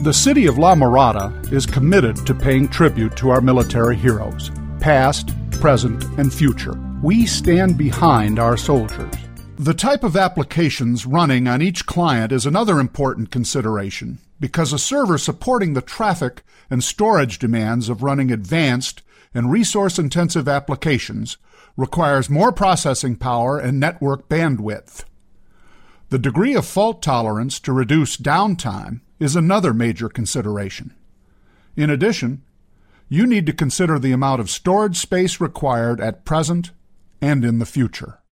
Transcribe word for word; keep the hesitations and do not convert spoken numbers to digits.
The city of La Mirada is committed to paying tribute to our military heroes, past, present, and future. We stand behind our soldiers. The type of applications running on each client is another important consideration, because a server supporting the traffic and storage demands of running advanced and resource-intensive applications requires more processing power and network bandwidth. The degree of fault tolerance to reduce downtime is another major consideration. In addition, you need to consider the amount of storage space required at present and in the future.